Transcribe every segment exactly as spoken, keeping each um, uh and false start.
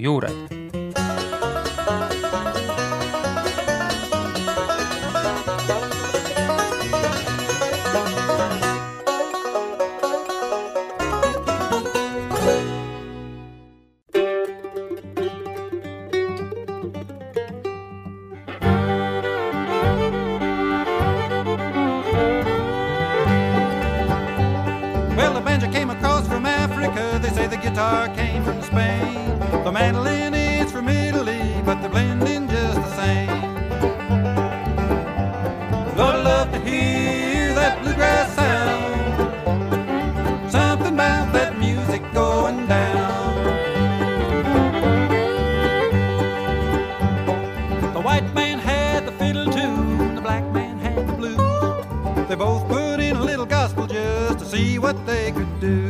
rohujuured. Well, the banjo came across from Africa. They say the guitar came from Spain. The mandolin is from Italy, but they're blending just the same. Lord, I love to hear that bluegrass sound. Something about that music going down. The white man had the fiddle tune, the black man had the blues. They both put in a little gospel just to see what they could do.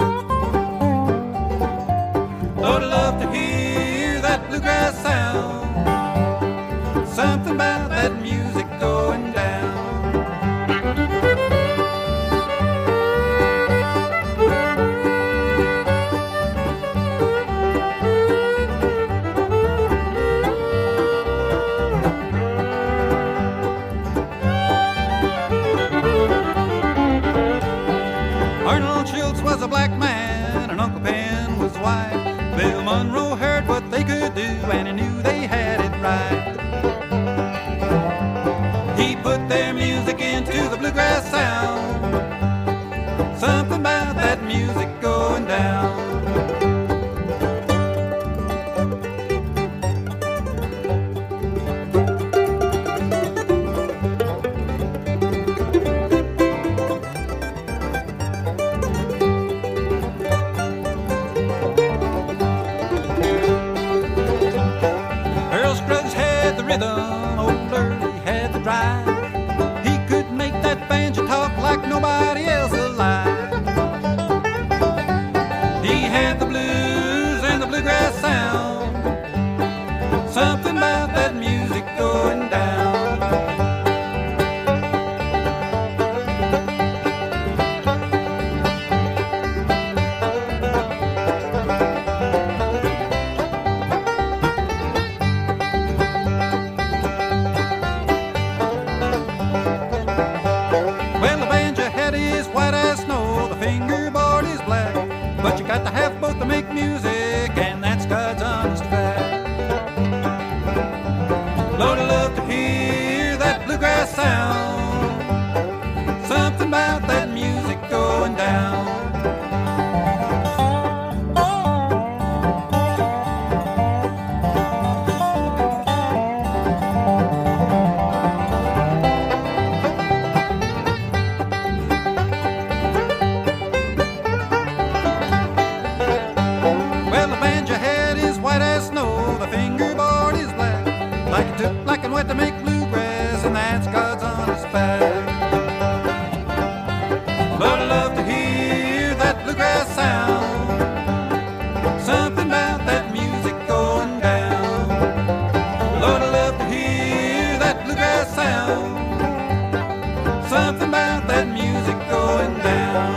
Lord, I love to hear that bluegrass sound. Something about that music going down. Arnold Schultz was a black man and Uncle Ben was white. Bill Monroe heard what they could do and he knew they had it right. He put their music into the bluegrass sound. Something about that music going down. Earl Scruggs had the rhythm, old Early had the drive. He could make that banjo talk like nobody else alive. He had the blues and the bluegrass sound. Something about that music going down. Well, the banjo head is white as snow, the fingerboard is black. But you got to have both to make music, and that's God's honest fact. Lord, I love to hear that bluegrass sound. Something about that music going down. Well, the banjo head is white as snow, the fingerboard is black. Like it took black and white to make bluegrass, and that's God's honest fact. Lord, I love to hear that bluegrass sound. Something about that music going down. Lord, I love to hear that bluegrass sound. Something about that music going down.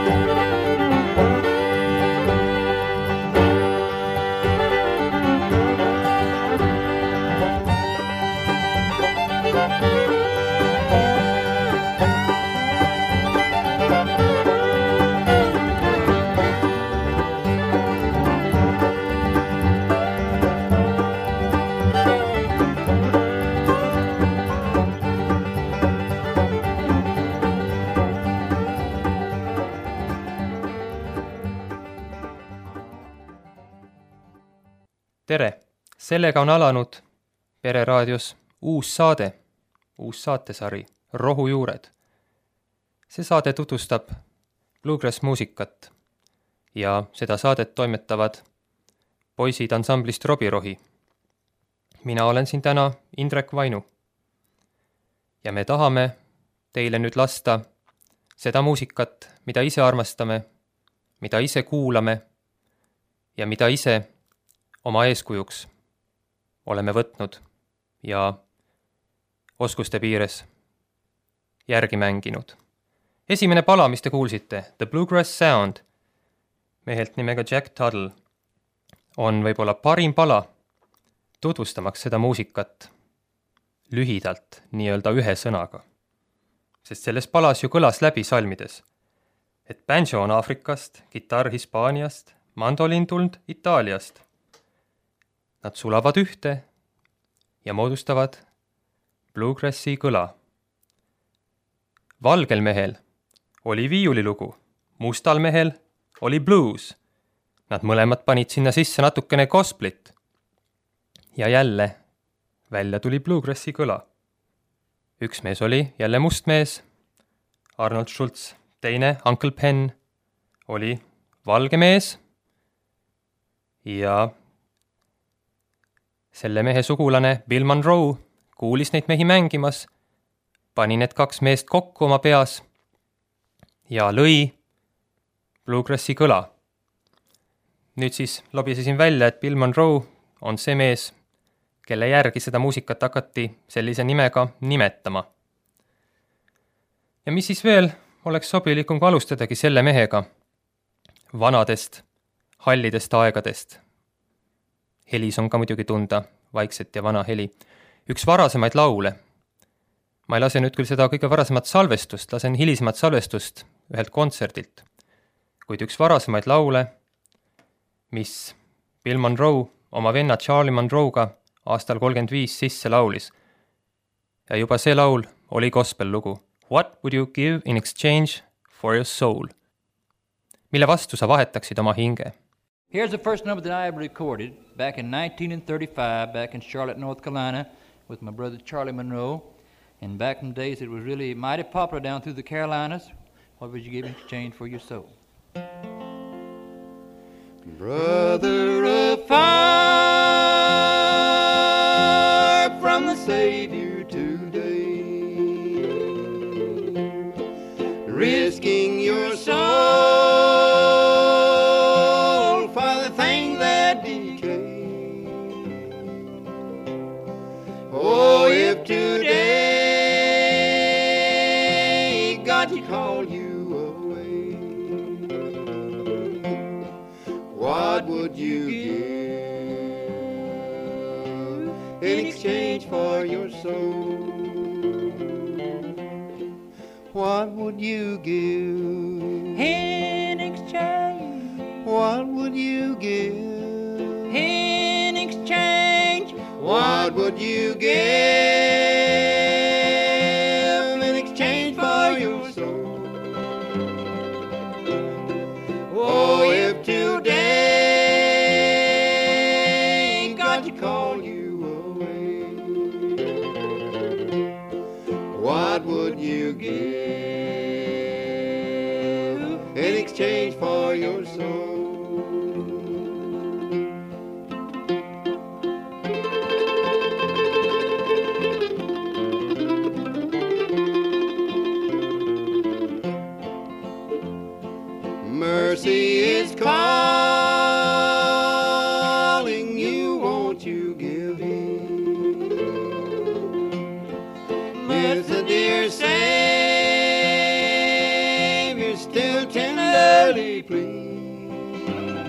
tere! Sellega on alanud Pere raadios uus saade, uus saatesari, Rohujuured. See saade tutvustab bluegrass muusikat ja seda saadet toimetavad poisid ansamblist Robirohi. Mina olen siin täna Indrek Vainu. Ja me tahame teile nüüd lasta seda muusikat, mida ise armastame, mida ise kuulame ja mida ise oma eeskujuks oleme võtnud ja oskuste piires järgi mänginud. Esimene pala, mis te kuulsite, The Bluegrass Sound, mehelt nimega Jack Tuttle, on võib-olla parim pala tutvustamaks seda muusikat lühidalt, nii-öelda ühe sõnaga. Sest selles palas ju kõlas läbi salmides, et banjo on Aafrikast, kitarr Hispaaniast, mandolin tulnud Itaaliast. Nad sulavad ühte ja moodustavad bluegrassi kõla. Valgel mehel oli viiulilugu, mustal mehel oli blues. Nad mõlemad panid sinna sisse natukene gosplit. Ja jälle välja tuli bluegrassi kõla. Üks mees oli jälle must mees, Arnold Schultz, teine, Uncle Pen, oli valge mees ja selle mehe sugulane Bill Monroe kuulis neid mehi mängimas, pani need kaks meest kokku oma peas ja lõi bluegrassi kõla. Nüüd siis lobisesin välja, et Bill Monroe on see mees, kelle järgi seda muusikat hakati sellise nimega nimetama. Ja mis siis veel oleks sobilikum kui alustadagi selle mehega vanadest, hallidest aegadest. Helis on ka muidugi tunda, vaikset ja vana heli. Üks varasemaid laule. Ma ei lase nüüd küll seda kõige varasemat salvestust, lasen hilisemat salvestust ühelt kontserdilt. Kuid üks varasemaid laule, mis Bill Monroe oma venna Charlie Monroe'ga aastal kolmkümmend viis sisse laulis. Ja juba see laul oli gospel lugu. What would you give in exchange for your soul? Mille vastu sa vahetaksid oma hinge? Here's the first number that I ever recorded back in nineteen thirty-five, back in Charlotte, North Carolina, with my brother Charlie Monroe. And back in the days, it was really mighty popular down through the Carolinas. What would you give in exchange for your soul? Brother afar from the Savior today, risking your soul for the things that decay. Oh, if today God you call you away, what would you give in exchange for your soul? What would you give In exchange, What would you give in exchange, What would you give in exchange for your soul? Oh, if today God you call you away, what would you give in exchange for your soul? Mercy is calling you, won't you give in? It's the dear Savior still tenderly plead.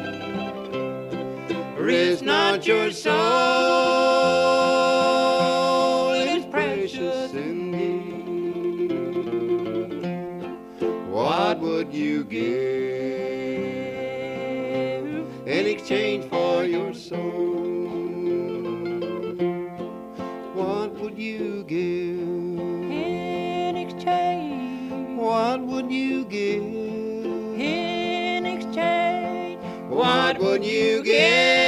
Risk not your soul, it's precious indeed. What would you give in exchange for your soul? What would you give? in exchange, What would you give? in exchange, What would you give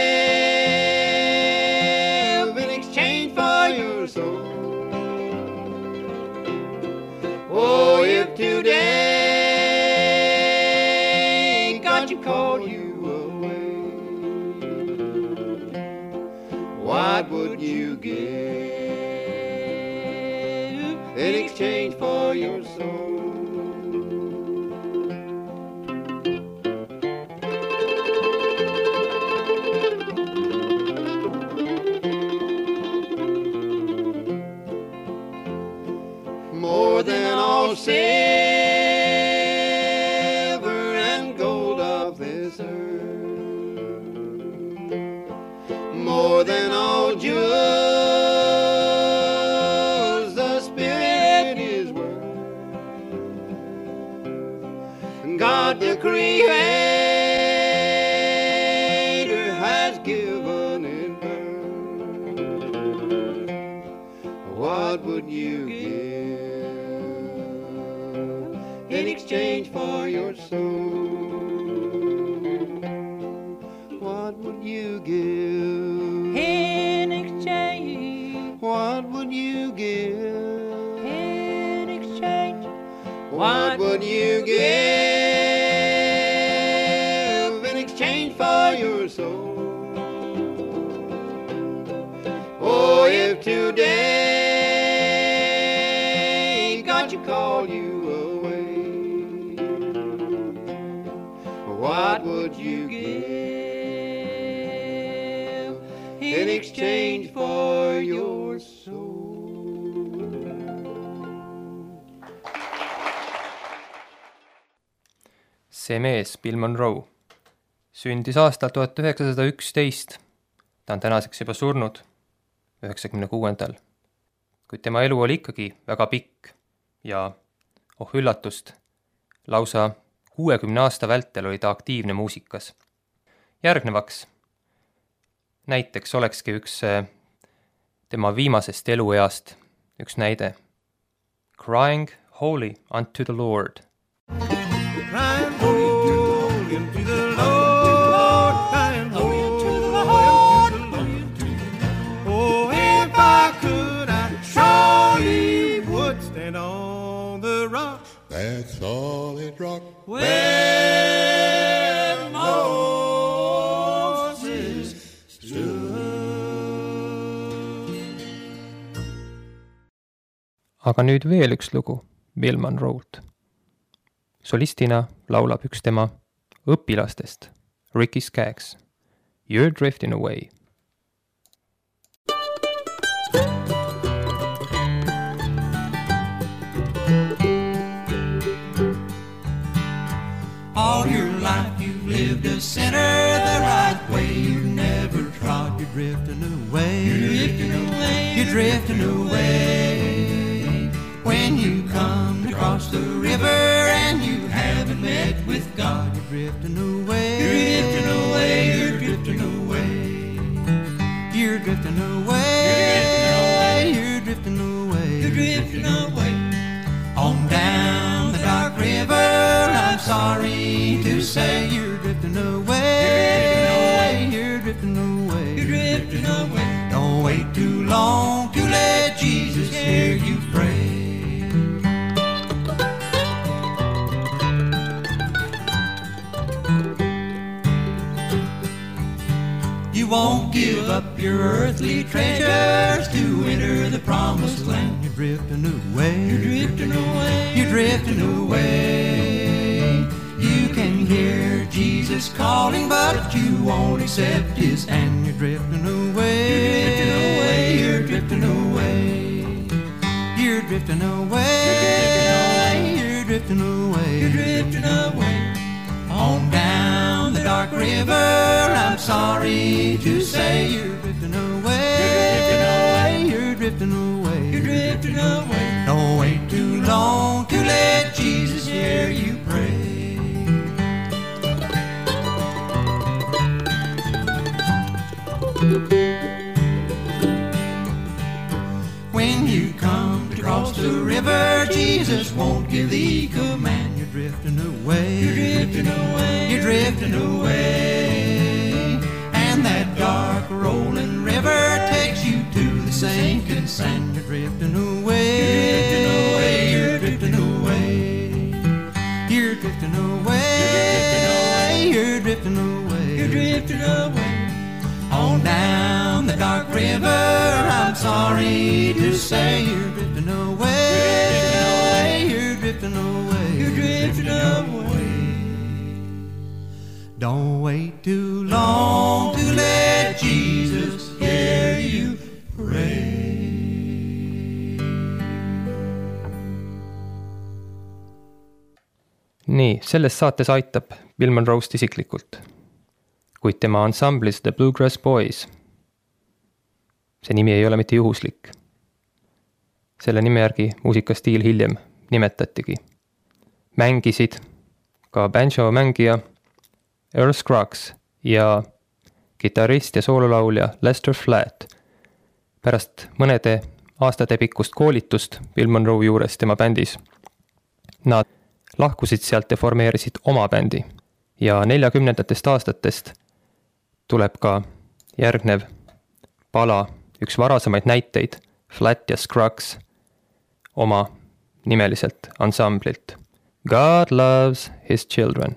in exchange for your soul? Oh, if today God you called you away, what would you give in exchange for your soul? More than all silver and gold of this earth, the Creator has given in birth. What would you give in exchange for your soul? What would you give In exchange, What would you give? in exchange, What would you give in exchange for your soul? Oh, if today God should call you away, what would you give in exchange for your soul? see mees, Bill Monroe, sündis aastal tuhat üheksasada üksteist. Ta on tänaseks juba surnud, üheksakümne kuuendal. Kuid tema elu oli ikkagi väga pikk ja, oh üllatust, lausa kuuekümne aasta vältel oli ta aktiivne muusikas. Järgnevaks näiteks olekski üks tema viimasest elueast üks näide. Crying holy unto the Lord. Crying holy unto the Lord, crying holy unto the Lord. Oh, if I could, I surely would stand on the rock. That solid rock. Where Moses stood. Aga nüüd veel üks lugu Bill Monroe'lt. Solistina laulab üks tema õpilastest, Ricky Skaggs. You're drifting away. All your life you've lived a sinner the right way. You never trod, you're drifting away. You're drifting away. You're drifting away. When you come to cross the river and you haven't met with God, you're drifting away. You're drifting away. You're drifting away. You're drifting away. You're drifting away. You're drifting away. On down the dark river, I'm sorry to say you're drifting away. You're drifting away. You're drifting away. Don't wait too long to let Jesus hear you pray. You won't give up your earthly treasures to enter the promised land. You're drifting away. You're drifting away. You're drifting away. You can hear Jesus calling, but you won't accept his hand. You're drifting away. You're drifting away. You're drifting away. You're drifting away. You're drifting away. On down the dark river, I'm sorry to say you're drifting away. You're drifting away. You're drifting away. Don't wait too long to let Jesus hear you pray. When you come to cross the river, Jesus won't give thee command. You're drifting away. You're drifting away. You're drifting away. And that dark rolling river takes you to the sinking sand. You're drifting away. You're drifting away. You're drifting away. You're drifting away. You're drifting away. On down the dark river, I'm sorry to say you're drifting away. You're drifting away. You're drifting away. Don't wait too long to let Jesus hear you pray. Nii, selles saates aitab Bill Monroe'st isiklikult, kuid tema ansamblis The Bluegrass Boys. See nimi ei ole mitte juhuslik. Selle nime järgi muusikastiil hiljem nimetatigi. Mängisid, ka banjo-mängija Earl Scruggs ja kitarrist ja soololaulja Lester Flatt. Pärast mõnede aastate pikkust koolitust Bill Monroe juures tema bändis. Nad lahkusid sealt ja formeerisid oma bändi ja neljakümnendatest aastatest tuleb ka järgnev pala, üks varasemaid näiteid, Flatt ja Scruggs oma nimeliselt ansamblilt. God loves his children.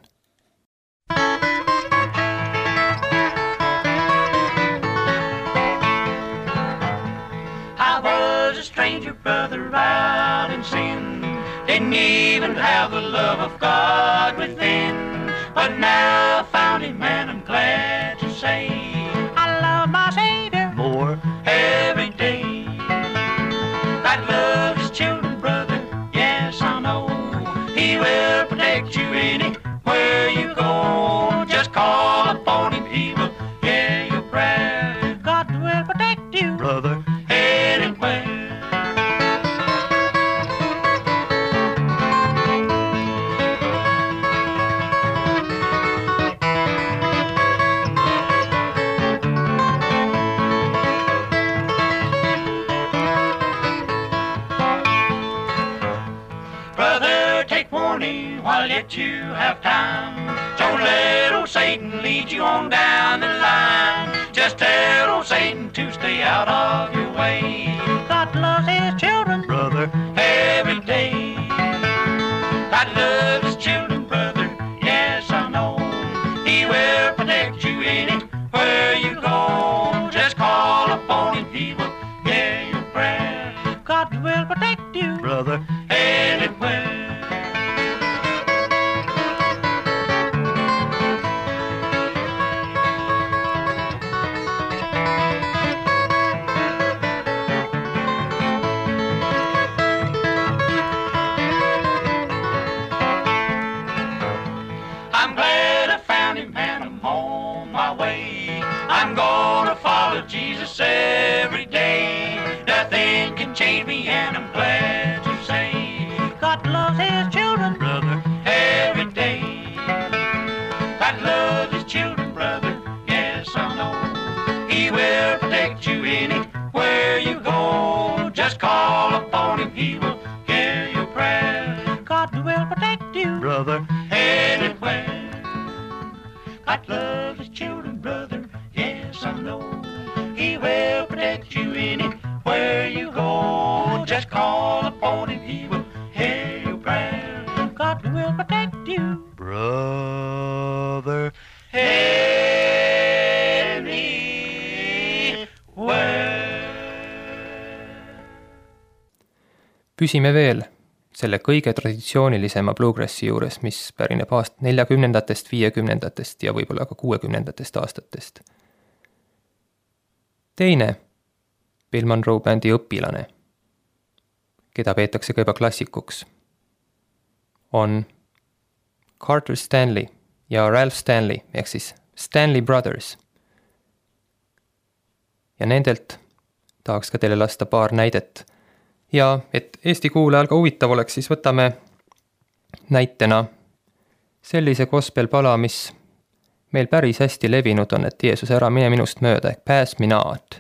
I was a stranger, brother, out in sin. Didn't even have the love of God within. But now I found him and I'm glad to say I love my Savior more every day. God loves his children, brother, yes I know. He will protect you anywhere you go. Just call upon him, he will hear your prayer. God will protect you, brother, anywhere. While yet you have time, don't let old Satan lead you on down the line. Just tell old Satan to stay out of your way. God loves his children, brother, every day. God loves his children, brother, yes I know. He will protect you anywhere you go. Just call upon him, he will hear your prayer. God will protect you, brother, anywhere. Jesus every day. Nothing can change me and I'm glad to say God loves his children, brother, every day. God loves his children, brother, yes I know. He will protect you anywhere you go. Just call upon him, he will hear your prayer. God will protect you, brother, anywhere. God loves his children, brother, yes I know. He will protect you anywhere you go. Just call upon him, he will hear your prayer. God will protect you, brother, anywhere. Püsime veel selle kõige traditsioonilisema bluegrassi juures, mis pärineb aast neljakümnendatest, viiekümnendatest ja võib-olla ka kuuekümnendatest aastatest. Teine Bill Monroe bändi õpilane, keda peetakse ka juba klassikuks, on Carter Stanley ja Ralph Stanley, ehk siis Stanley Brothers. Ja nendelt tahaks ka teile lasta paar näidet. Ja et Eesti kuulajal ka huvitav oleks, siis võtame näitena sellise gospel-pala, mis meil päris hästi levinud on, et Jeesus, ära mine minust mööda, ehk Pass me not.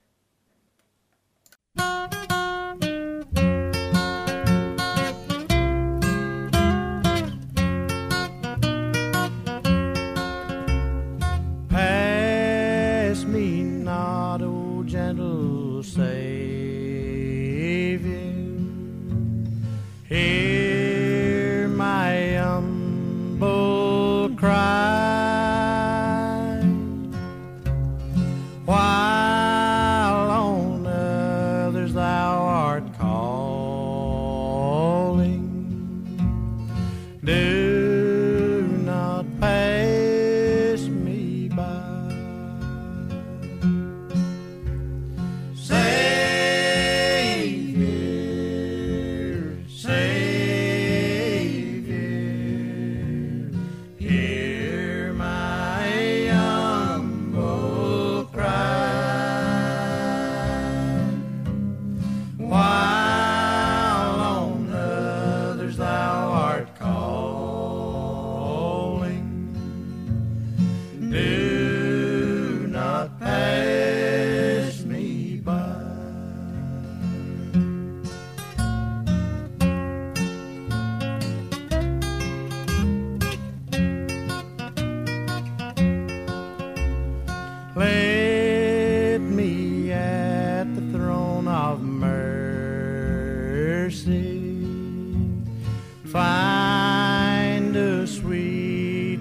Pass me not, O gentle Savior. Hear my humble cry. Why mercy. Find a sweet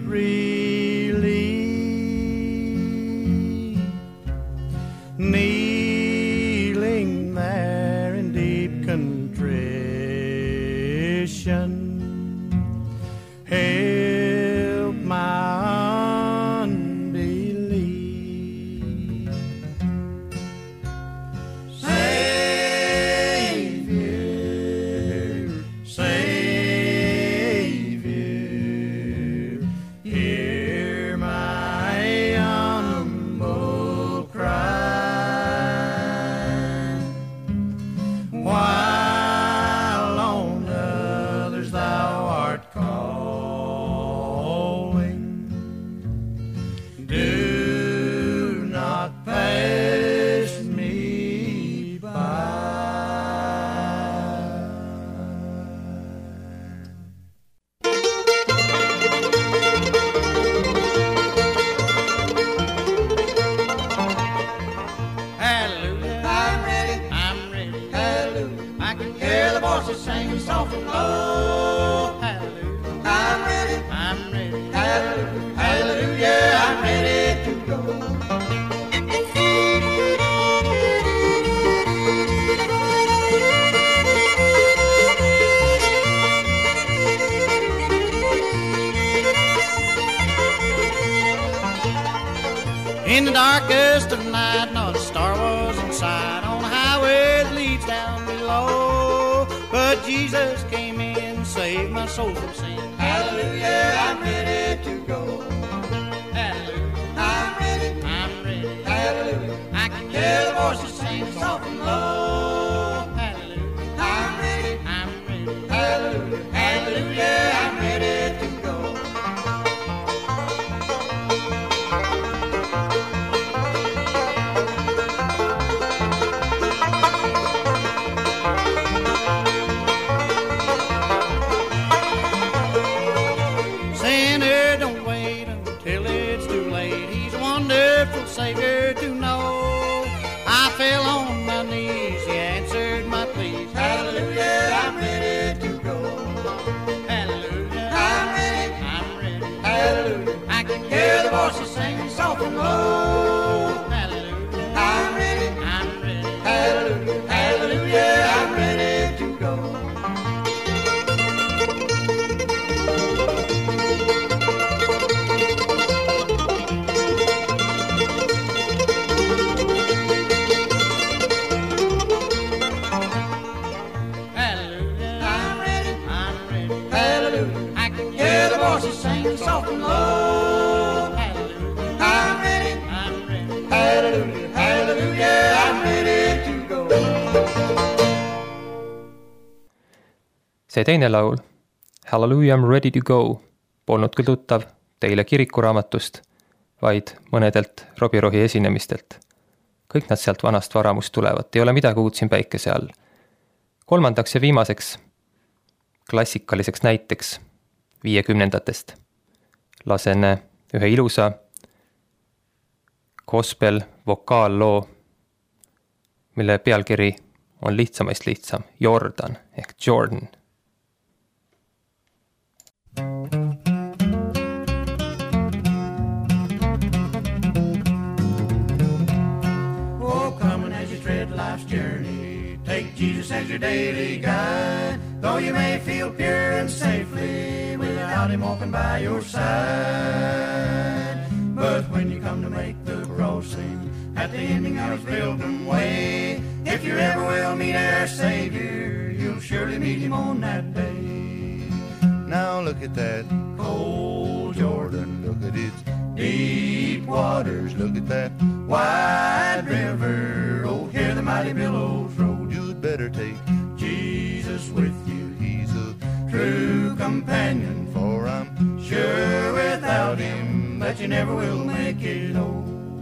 relief, kneeling there in deep contrition. Help my unbelief. Savior, Savior, hear my humble cry. While on others thou art calling, do not pass me by. Hallelujah, I'm ready, I'm ready, hallelujah. I can hear the voices singing soft and low. Hallelujah, I'm ready, I'm ready, hallelujah, hallelujah, I'm ready to go. In the darkest of night, not a star was in sight on the highway that leads down below. But Jesus came in, saved my soul from sin. Hallelujah, I'm ready to go. Hallelujah, I'm ready, I'm ready. Hallelujah, I can hear the voices singing soft and low. Hallelujah, I'm ready, I'm ready. Hallelujah, hallelujah, I'm ready to go. Sinner, don't wait until it's too late. He's a wonderful Savior to know. I fell on my knees, He answered my pleas. Hallelujah, I'm ready to go. Hallelujah, I'm ready, I'm ready. Hallelujah, I can hear the voices singing soft and low. Hallelujah, I'm ready, I'm ready. Hallelujah, hallelujah, I'm ready to go. Hallelujah, I'm ready, I'm ready. Hallelujah, I can hear the voices singing soft and low. Hallelujah, I'm ready, I'm ready. Hallelujah, hallelujah, I'm ready to go. see teine laul, Hallelujah, I'm ready to go, polnud küll tuttav teile kirikuraamatust, vaid mõnedelt Robbie Rohi esinemistelt. Kõik nad sealt vanast varamust tulevad, ei ole midagi uut siin päikese all. Kolmandaks ja viimaseks, klassikaliseks näiteks viiekümnendatest. Lasen ühe ilusa gospel vokaalloo, mille pealkiri on lihtsamaist lihtsam, Jordan ehk Jordan. Oh, coming as you tread life's journey, take Jesus as your daily guide. Though you may feel pure and safely without Him walking by your side, but when you come to make the crossing at the ending of His pilgrim way, if you ever will meet our Savior, you'll surely meet Him on that day. Now look at that Cold Jordan, look at its deep waters, look at that wide river. Oh, hear the mighty billows roll. You'd better take Jesus with you, He's a true companion. for I'm Sure without Him that you never will make it whole.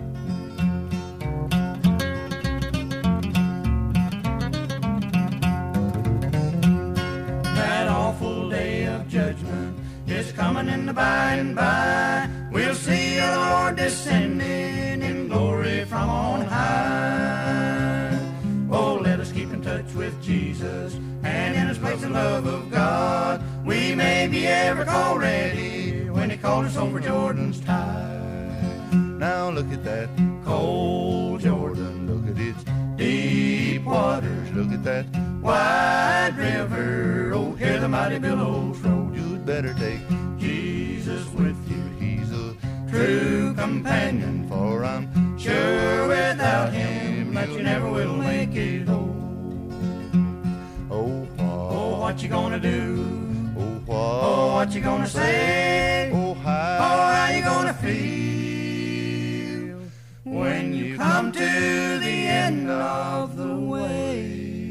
That awful day of judgment is coming in the by and by. We'll see our Lord descending in glory from on high. Oh, let us keep in touch with Jesus and was the love of God. We may be ever called ready when he called us over Jordan's tide. Now look at that Cold Jordan, Look at its deep waters, Look at that wide river. Oh, hear the mighty billows roll. You'd better take Jesus with you, He's a true companion. For I'm Sure without him that you never will make it home. Oh, Oh, what what you gonna do? Oh, what Oh, what you gonna say? Oh, Oh, how how you gonna feel when you come to the end of the way?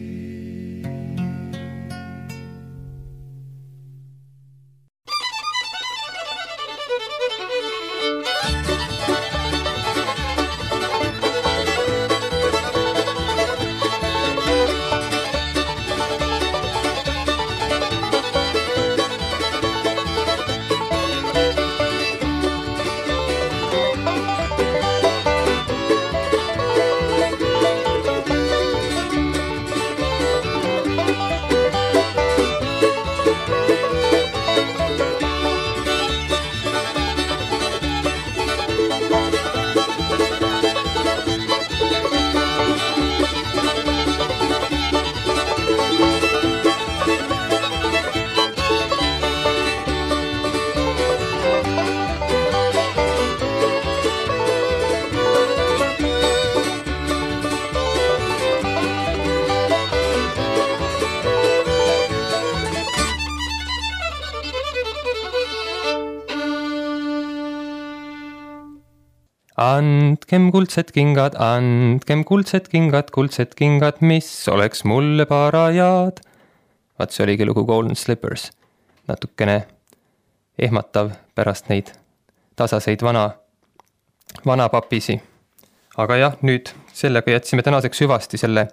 Andkem kuldsed kingad, andkem kuldsed kingad, kuldsed kingad, mis oleks mulle parajad. Vaat see oligi lugu Golden Slippers. Natukene ehmatav pärast neid tasaseid vana, vana papisi. Aga jah, nüüd sellega jätsime tänaseks hüvasti selle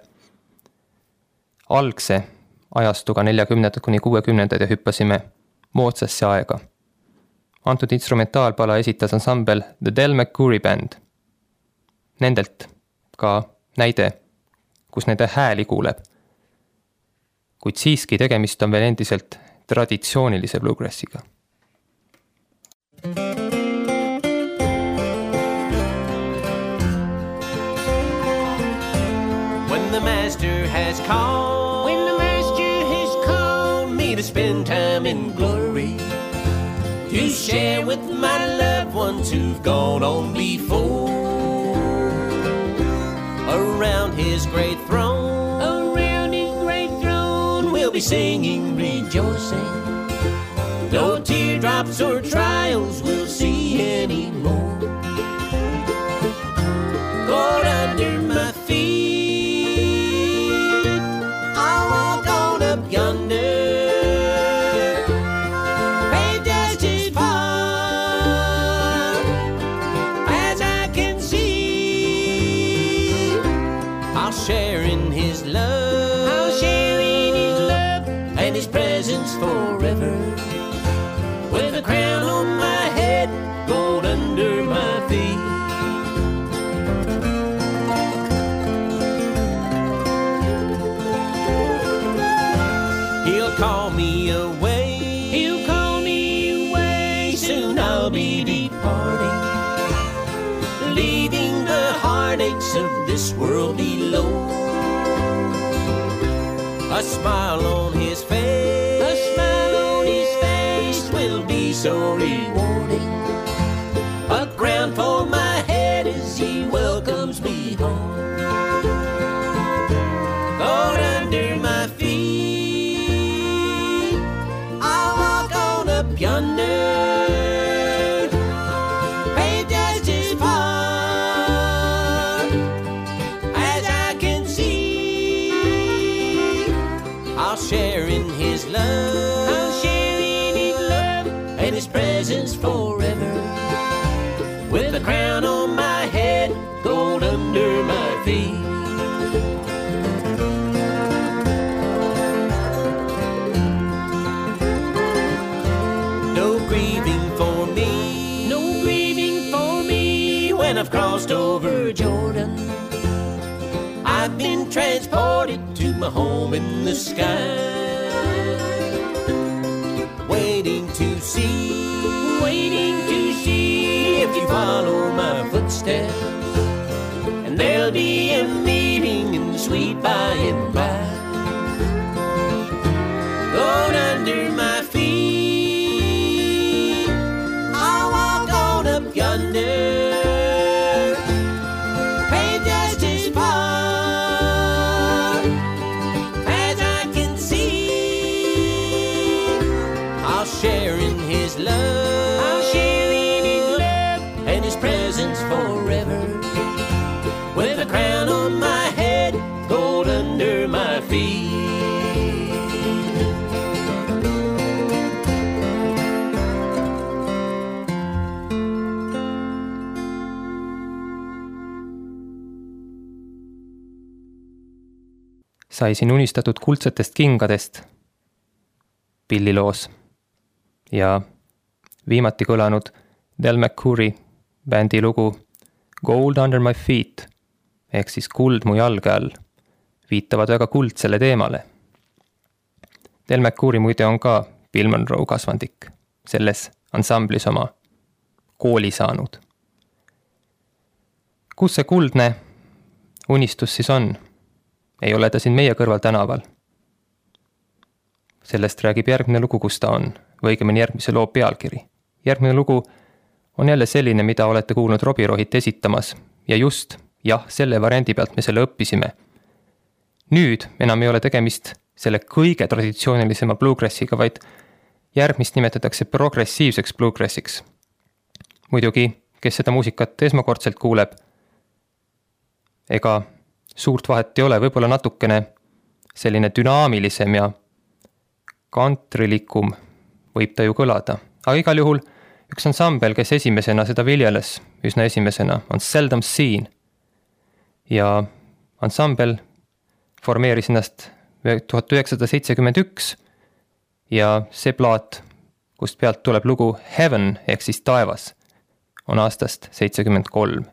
algse ajastuga neljakümnendad kuni kuuekümnendad ja hüppasime moodsasse aega. Antud instrumentaalpala esitas ansambel The Del McCoury Band. Nendelt ka näide, kus nende hääli kuuleb. Kuid siiski tegemist on veel endiselt traditsioonilise bluegrassiga. When the master has called, when the master has called me to spend time in glory, to share with my loved ones who've gone on before, around his great throne, around his great throne, we'll be singing, rejoicing. No teardrops or trials we'll see anymore. Gold under my feet, I'll walk on up yonder. Share in his love, I'll share in his love and his presence forever. With a crown on my head, gold under my feet. He'll call me away, he'll call me away. Soon I'll be departing, leaving the heartaches of this world below. A smile on his face, a smile on his face will be so rewarding. A crown for my head as he welcomes me home. Gold under my feet, I'll walk on up yonder. Share in his love, I'll share in his love and his presence forever. With a crown on my head, gold under my feet. No grieving for me, no grieving for me when I've crossed over Jordan. I've been transported to my home in the sky. hotels, and there'll be a meeting in the sweet by and by. Gold under my feet, I'll walk on up yonder. Pay just as far as I can see. I'll share in his love, I'll share in his love and his presence forever. With a crown on my head, gold under my feet. Saisin unistatud kuldsetest kingadest pilliloos ja viimati kõlanud Del McCoury bändi lugu Gold Under My Feet ehk siis kuld mu jalge all viitavad väga kuldsele teemale. Del McCoury muide on ka Bill Monroe kasvandik, selles ansamblis oma kooli saanud. Kus see kuldne unistus siis on? Ei ole ta siin meie kõrval tänaval. Sellest räägib järgmine lugu, kus ta on, või õigemini järgmise loo pealkiri. Järgmine lugu on jälle selline, mida olete kuulnud Robbie Rohit esitamas ja just, jah, selle variandi pealt me selle õppisime. Nüüd enam ei ole tegemist selle kõige traditsioonilisema bluegrassiga, vaid järgmist nimetatakse progressiivseks bluegrassiks. Muidugi, kes seda muusikat esmakordselt kuuleb, ega suurt vahet ei ole, võib-olla natukene selline dünaamilisem ja kantrilikum võib ta ju kõlada. Aga igal juhul üks ansambel, kes esimesena seda viljeles, üsna esimesena, on Seldom Seen. Ja ansambel formeeris ennast tuhat üheksasada seitsekümmend üks ja see plaat, kust pealt tuleb lugu Heaven ehk siis taevas, on aastast seitsekümmend kolm.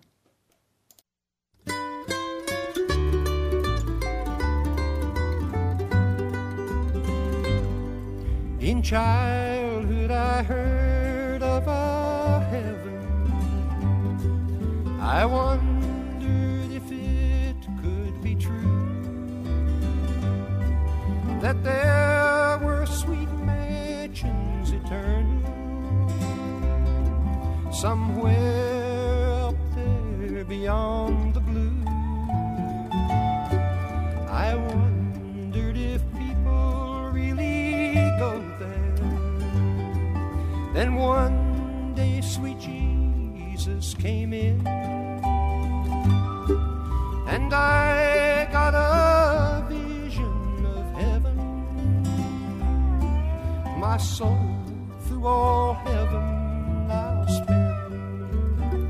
In childhood I heard of a heaven. I wondered if it could be true, that there were sweet mansions eternal somewhere up there beyond the blue. I wondered if people really go there. Then one day sweet Jesus came in, and I got a vision of heaven. My soul through all heaven I'll spend.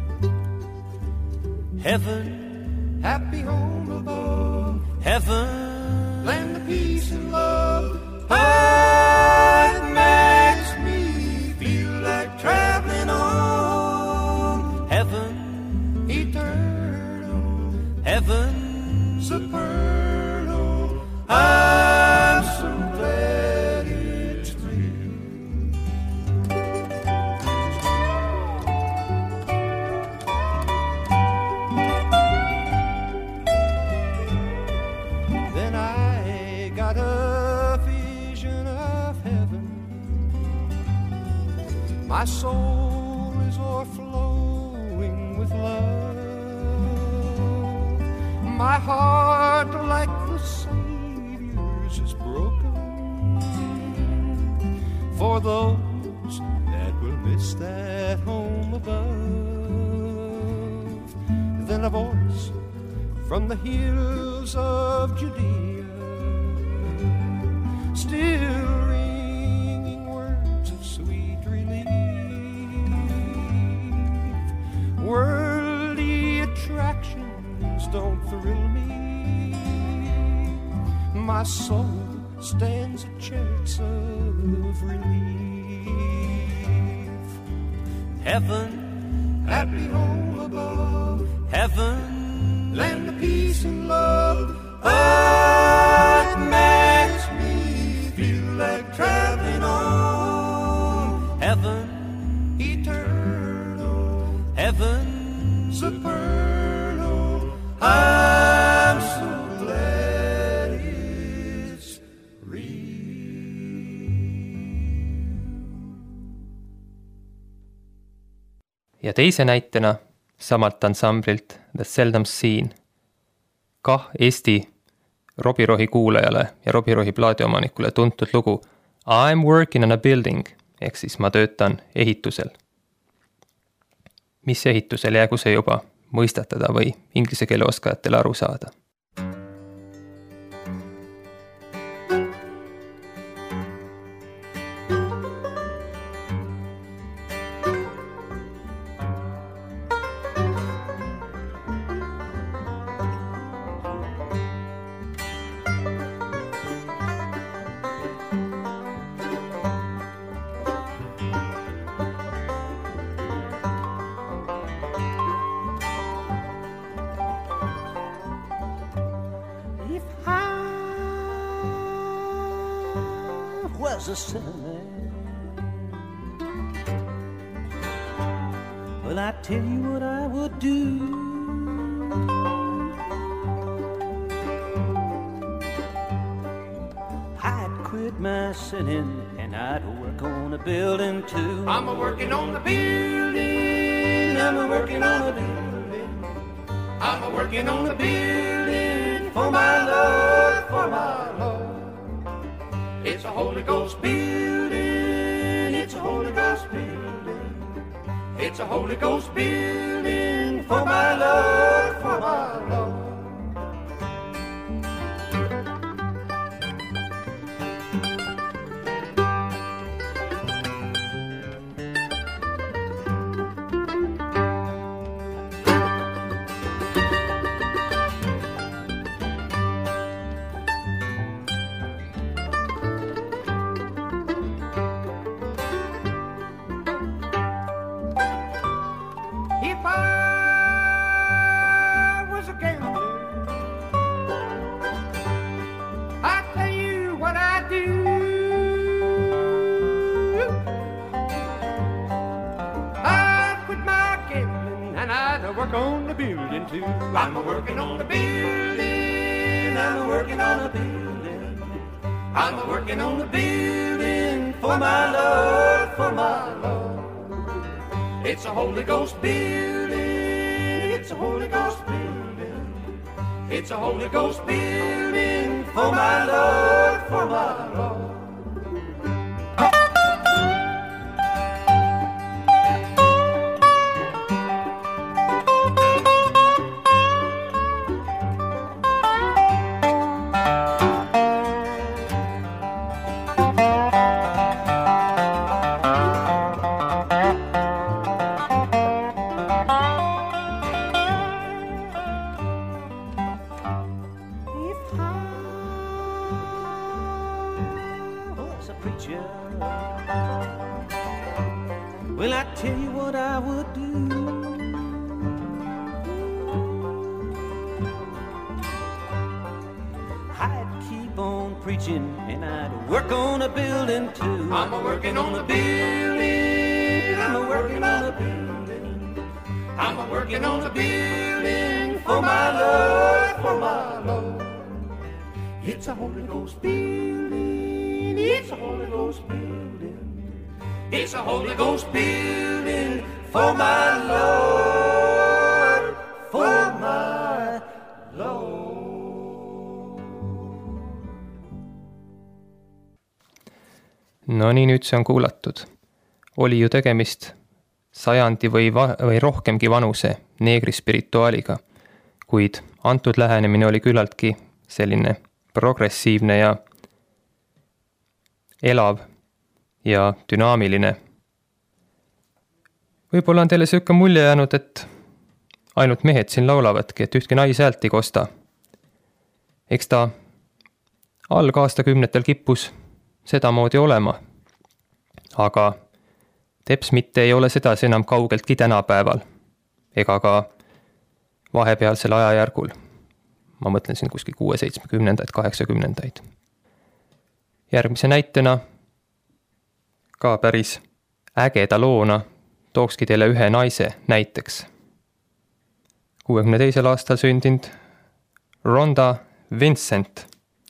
Heaven, happy home above, heaven, land of peace and love. Oh, it makes me feel like traveling on. Heaven, eternal, heaven, supernal. I'm so glad it's through. Then I got a vision of heaven. My soul is overflowing with love. My heart, like the Savior's, is broken for those that will miss that home above. Then a voice from the hills of Judea, still ringing words of sweet relief. Worldly attractions don't thrill me. My soul stands a chance of relief. heaven, Happy home above, heaven, land of peace and love. Oh, it makes me feel like traveling on. heaven, Eternal, heaven, supernal. I'm so glad it's ja teise näitena samalt ansamblilt The Seldom Seen, kah Eesti Robbie Rohi kuulajale ja Robbie Rohi plaadiomanikule tuntud lugu I'm working on a building, ehk siis ma töötan ehitusel. Mis ehitusel, jäägu see juba mõistatada või inglise keele oskajatele aru saada. Was a sinner. Well, I tell you what I would do. I'd quit my sinning and I'd work on a building too. I'm a working on the building. I'm a working on the building. I'm a working on the building for my Lord, for my Lord. It's a Holy Ghost building. It's a Holy Ghost building. It's a Holy Ghost building for my Lord, for my Lord. If I was a gambler, I'd tell you what I do. I'd quit my gambling and I'd work on the building too. I'm a working on the building. I'm a working on the building. I'm a working on the building for my Lord, for my Lord. It's a Holy Ghost building. It's a Holy Ghost building. It's a Holy Ghost building for my Lord, for my Lord. Well, I tell you what I would do. I'd keep on preaching and I'd work on a building too. I'm a working on the building. I'm a working on the building. I'm a working on the building for my Lord, for my Lord. It's a Holy Ghost building. It's a Holy Ghost building. It's a Holy Ghost building for my Lord, for my Lord. No nii, nüüd see on kuulatud. Oli ju tegemist sajandi või, va- või rohkemgi vanuse neegri spirituaaliga, kuid antud lähenemine oli küllaltki selline progressiivne ja elav ja dünaamiline. Võib-olla on teile sööka mulje jäänud, et ainult mehed siin laulavadki, et ühtki naishäält ei kosta. Eks ta algaastakümnetel kippus sedamoodi olema, aga teps mitte ei ole sedasi enam kaugeltki tänapäeval ega ka vahepealsel ajajärgul. Ma mõtlen siin kuskil kuue-seitsmekümnendaid, kaheksakümnendaid. Järgmise näitena ka päris ägeda loona tookski teile ühe naise näiteks. kuuekümne teisel aastal sündinud Rhonda Vincent.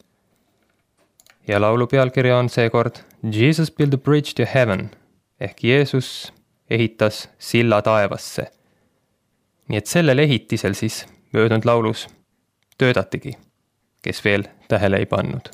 Ja laulu pealkirja on seekord Jesus built a bridge to heaven ehk Jeesus ehitas silla taevasse. Nii et sellel ehitisel siis möödunud laulus töödatigi, kes veel tähele ei pannud.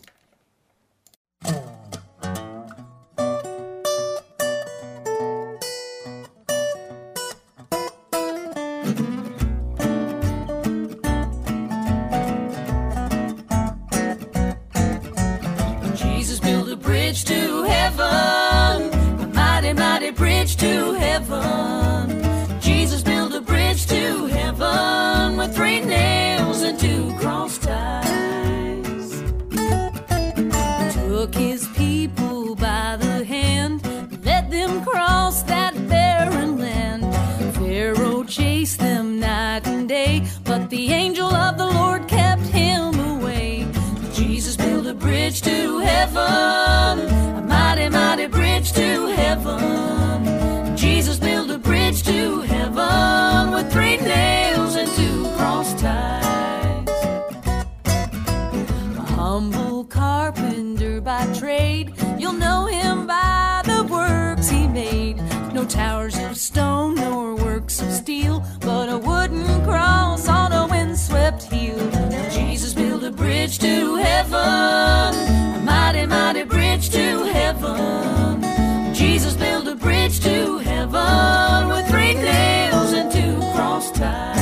Jesus built a bridge to heaven, a mighty, mighty bridge to heaven. Jesus built a bridge to heaven with three nails and two cross ties. Took his people by the hand, let them cross that barren land. Pharaoh chased them night and day, but the angel of the Lord kept him away. Jesus built a bridge to heaven, a mighty, mighty bridge to heaven. Jesus built a bridge to heaven with three nails and two cross ties. A humble carpenter by trade, you'll know him by the works he made. No towers of stone nor works of steel, but a wooden cross on a windswept heel. Jesus built a bridge to heaven, a mighty, mighty bridge to heaven. Jesus built a bridge to heaven with three nails and two cross ties.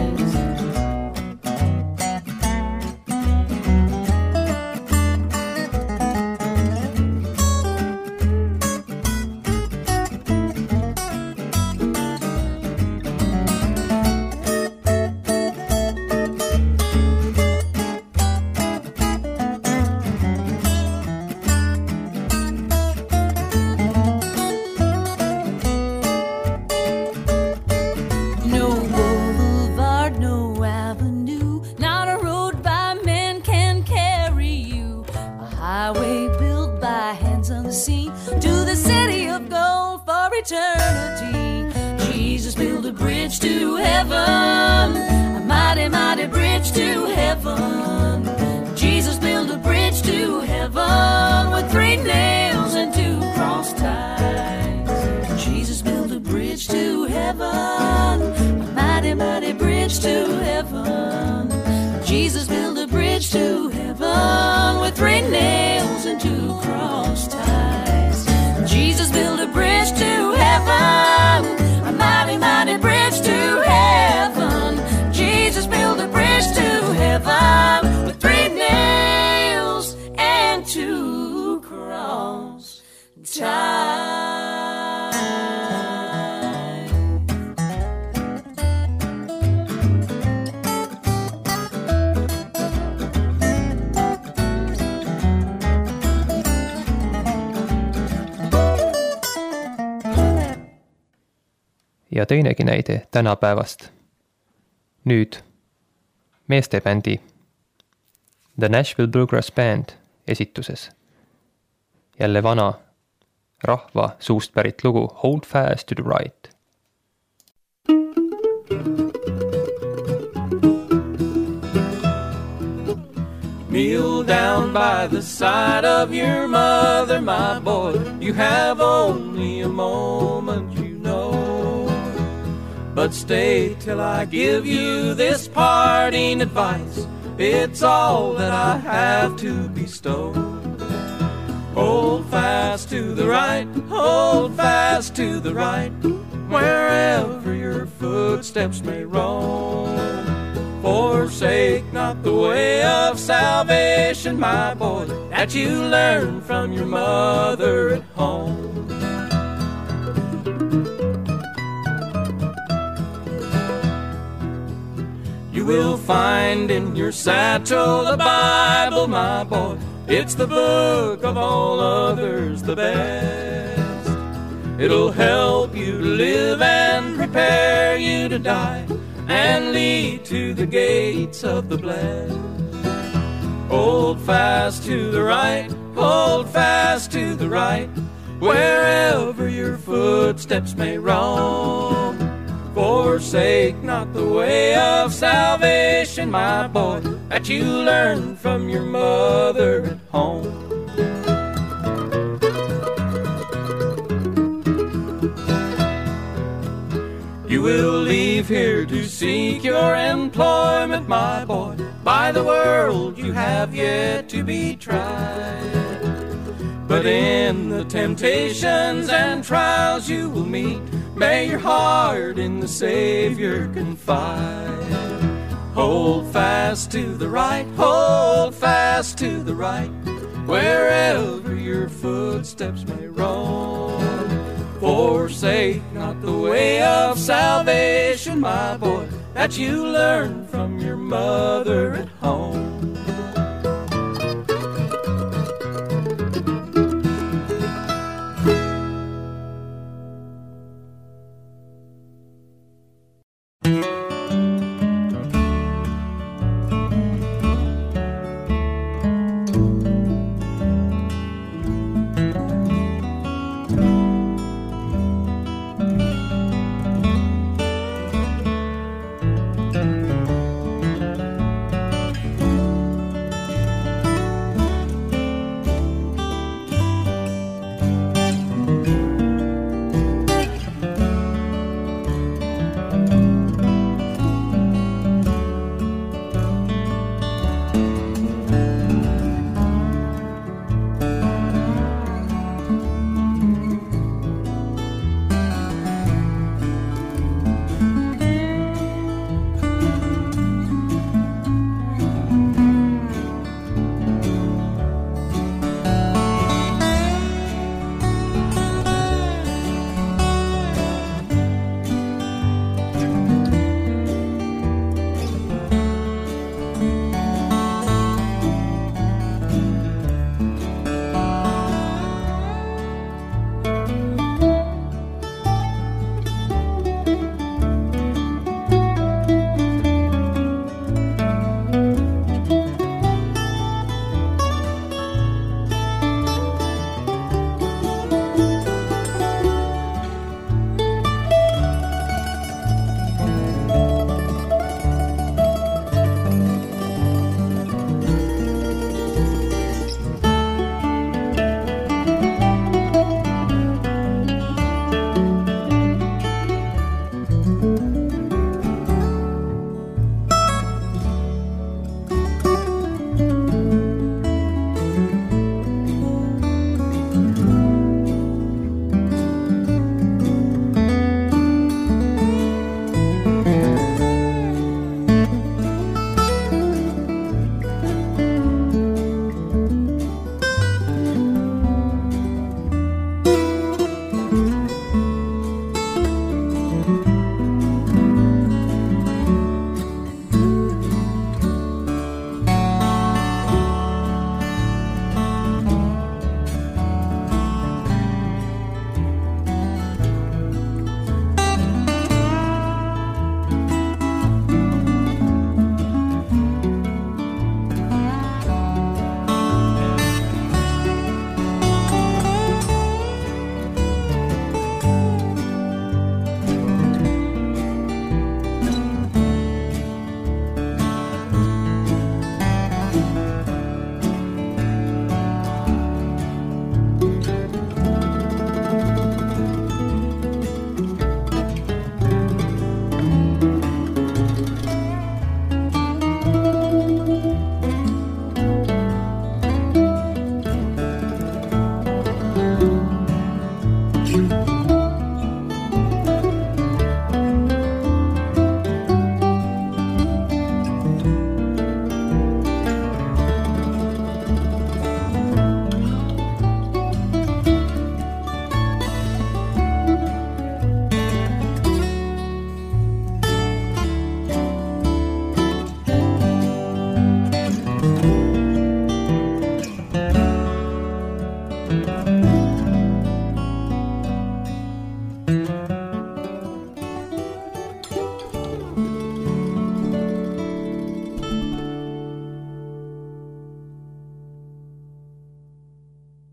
No boulevard, no avenue, not a road by men can carry you. A highway built by hands unseen to the city of gold for eternity. Jesus built a bridge to heaven, a mighty, mighty bridge to heaven. Jesus built a bridge to heaven with three nails and two cross ties. Jesus built a bridge to heaven, a mighty, mighty bridge to heaven. Jesus built a bridge to heaven with three nails and two cross ties. Jesus built a bridge to heaven, a mighty, mighty bridge to heaven. Jesus built a bridge to heaven with three nails and two cross ties. Ja teinegi näide tänapäevast. Nüüd meestebändi The Nashville Bluegrass Band esituses. Jälle vana rahva suust pärit lugu Hold Fast to the Right. Kneel down by the side of your mother, my boy. You have only a moment, you know. But stay till I give you this parting advice. It's all that I have to bestow. Hold fast to the right, hold fast to the right, wherever your footsteps may roam. Forsake not the way of salvation, my boy, that you learned from your mother at home. You will find in your satchel a Bible, my boy. It's the book of all others, the best. It'll help you to live and prepare you to die, and lead to the gates of the blessed. Hold fast to the right, hold fast to the right, wherever your footsteps may roam. Forsake not the way of salvation, my boy, that you learned from your mother at home. You will leave here to seek your employment, my boy, by the world you have yet to be tried. But in the temptations and trials you will meet, may your heart in the Savior confide. Hold fast to the right, hold fast to the right, wherever your footsteps may roam. Forsake not the way of salvation, my boy, that you learned from your mother at home.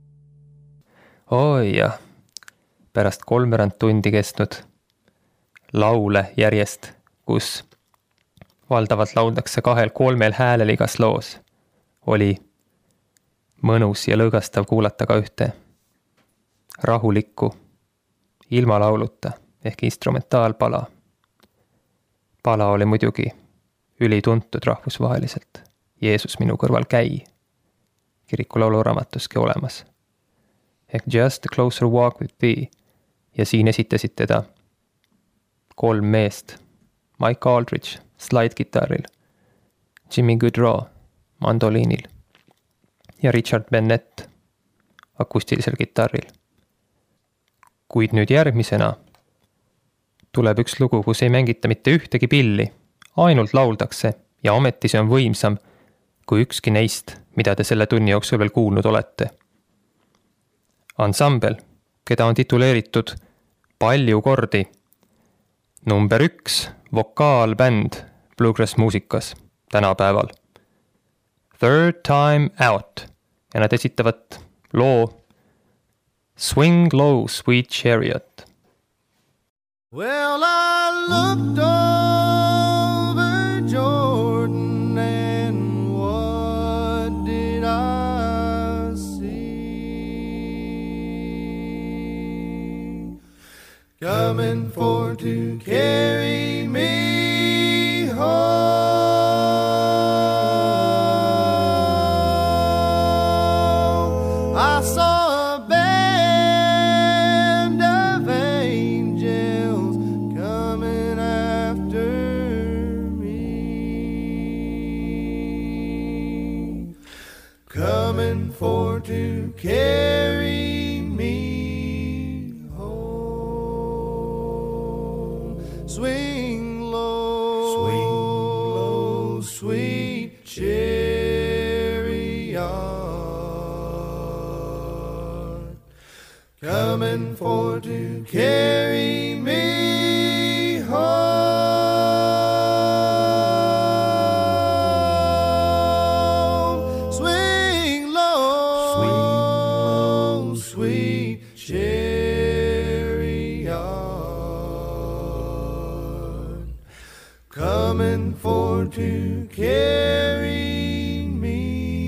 oi jah, pärast kolmveerand tundi kestnud laule järjest, kus valdavalt lauldakse kahel-kolmel häälel igas loos, oli mõnus ja lõõgastav kuulata ka ühte rahulikku, ilma lauluta ehk instrumentaalpala. Pala oli muidugi ülituntud rahvusvaheliselt. Jeesus minu kõrval käi, kiriku lauluraamatuski olemas. Ehk Just a Closer Walk with Thee. Ja siin esitasid teda kolm meest. Mike Aldridge slide-kitarril, Jimmy Goodrow mandoliinil ja Richard Bennett akustilisel kitarril. Kuid nüüd järgmisena tuleb üks lugu, kus ei mängita mitte ühtegi pilli, ainult lauldakse ja ometi see on võimsam kui ükski neist, mida te selle tunni jooksul veel kuulnud olete. Ansambel, keda on tituleeritud palju kordi number üks vokaalbänd bluegrass muusikas tänapäeval. Third Time Out ja nad esitavad loo Swing Low Sweet Chariot. Well, I looked over Jordan and what did I see? Coming for to carry me home. I saw a band of angels coming after me, coming for to carry me home. Swing low, swing low, sweet chariot, coming for to carry me home. Swing low, swing low, sweet chariot, coming for to carry me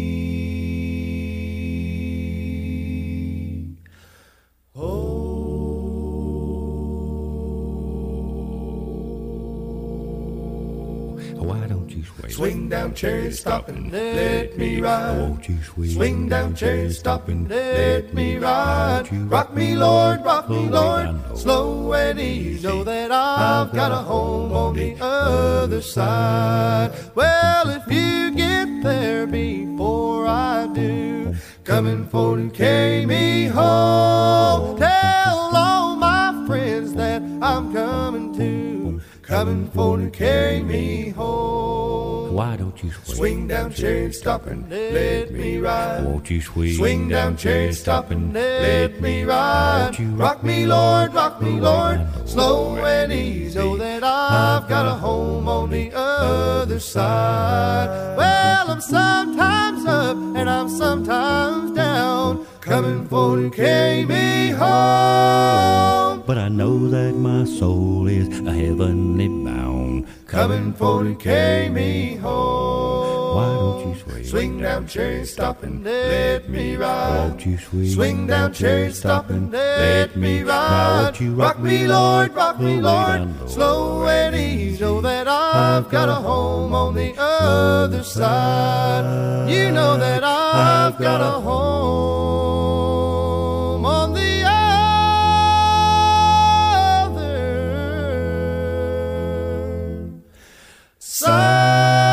home. Why don't you swing? Swing down, chariot, stop and let me ride. Won't you swing? Swing down, chariot, stop and let me ride. Rock me, Lord, rock me, Lord, slow and easy. Know that I've got a home on the other side. Well, if you get there before I do, coming for to carry me home. Tell all my friends that I'm coming to, coming for to carry me home. Why don't you swing? Swing down, chariot, stop and let me ride. Won't you swing? Swing down, chariot, stop and let me ride. Rock me, Lord, rock me, Lord, slow and easy. Know that I've got a home on the other side. Well, I'm sometimes up and I'm sometimes down, coming for to carry me home. But I know that my soul is a heavenly bound, coming for to carry me home. Why don't you swing? Swing down, chariot, stop and let me ride. Won't you swing? Swing down, chariot, stop and let me Now ride. won't you Rock me, Lord, rock me, Lord, slow and easy. Know that I've got a home on the other side. You know that I've got a home on the other side.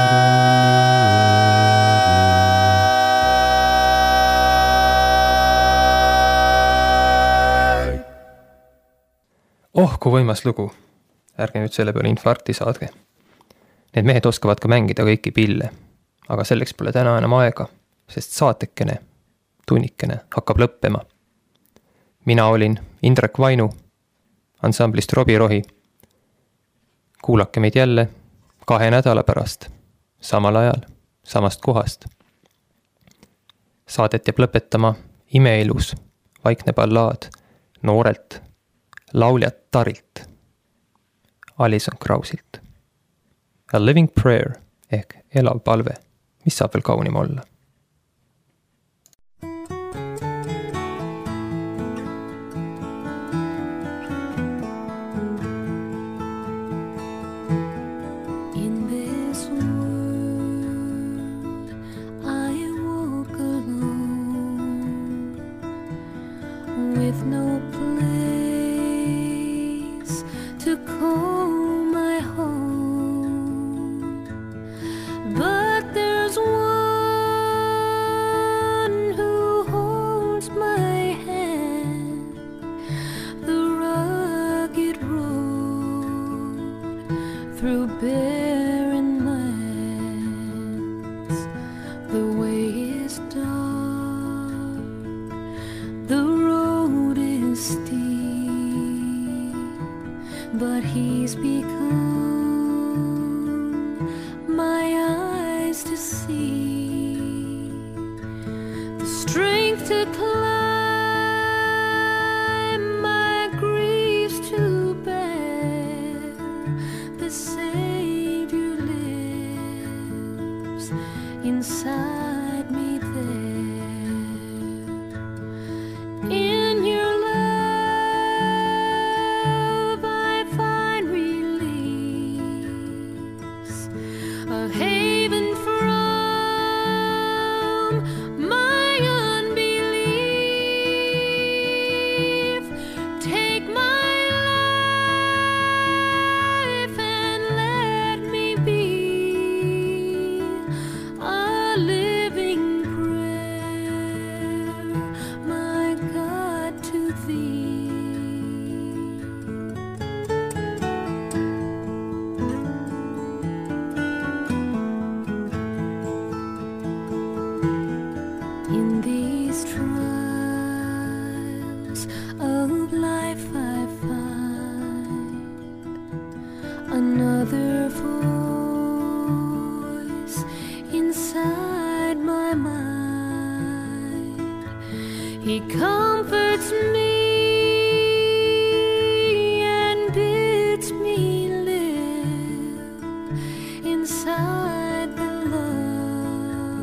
Oh, kui võimas lugu. Ärge nüüd selle peale infarkti saadge. Need mehed oskavad ka mängida kõiki pille, aga selleks pole täna enam aega, sest saatekene, tunnikene hakkab lõppema. Mina olin Indrek Vainu, ansamblist Robi Rohi. Kuulake meid jälle kahe nädala pärast, samal ajal, samast kohast. Saadet jääb lõpetama imeilus, vaikne ballaad noorelt lauljat Tarilt. Alison Krausilt. A living prayer ehk elav palve, mis saab veel kaunim olla.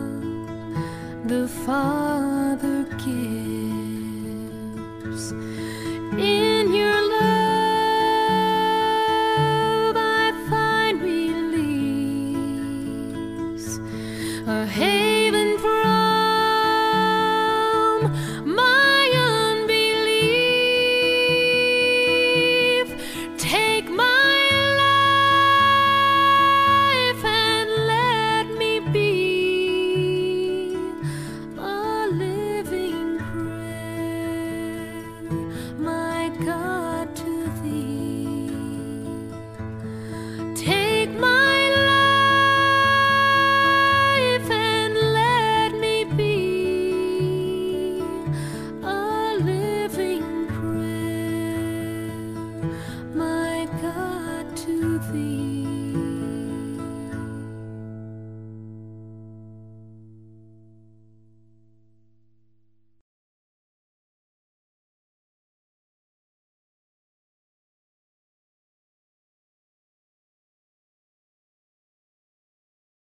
The Father gives.